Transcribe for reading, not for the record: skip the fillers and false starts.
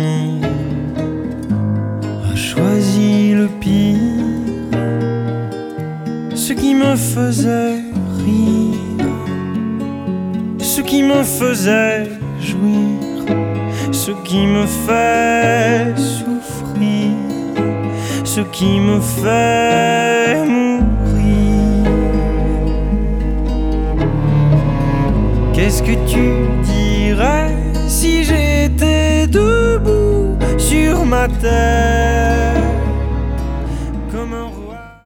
l'avenir a choisi le pire, ce qui me faisait rire, ce qui me faisait jouir, ce qui me fait souffrir, ce qui me fait mourir. Qu'est-ce que tu dirais si j'étais debout sur ma terre?